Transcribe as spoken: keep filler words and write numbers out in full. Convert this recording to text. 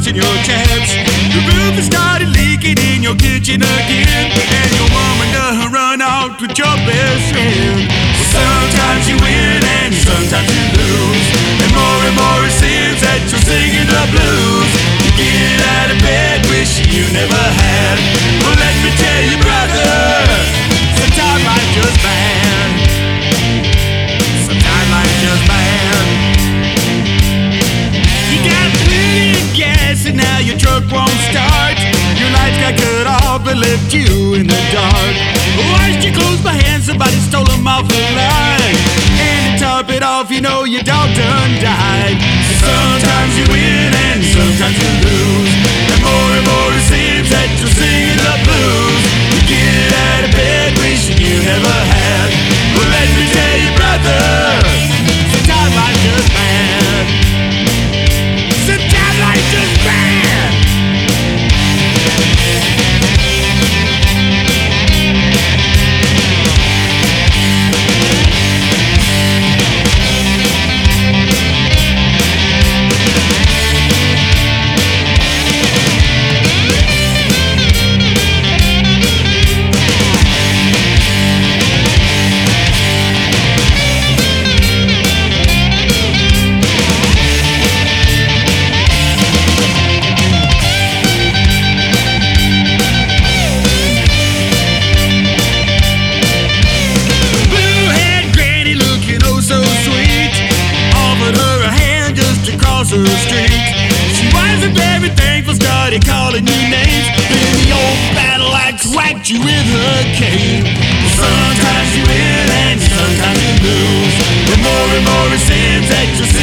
dust in your caps. The roof has started leaking in your kitchen again, and your mama done run out with your best friend. Well, sometimes you win and sometimes you lose, and more and more it seems that you're singing the blues. You get out of bed wishing you never had. Well, let me tell you, brother, sometimes life's just bad. Sometimes life's just bad. You got plenty of gas and now your truck won't start. Your lights got cut off but left you in the dark. Washed your clothes by hand, somebody stole them off the line. And to top it off, you know your dog done died. Sometimes you win and sometimes you lose, and more and more it seems that you're singing the blues. You get out of bed wishing you never had. Well, let me tell you, brother, sometimes life's just bad. Sometimes life's just bad. Her street. She wasn't very thankful, started calling you names. Then the old battle axe whacked you with her cane. Well, sometimes you win and sometimes you lose, but more and more it seems that you're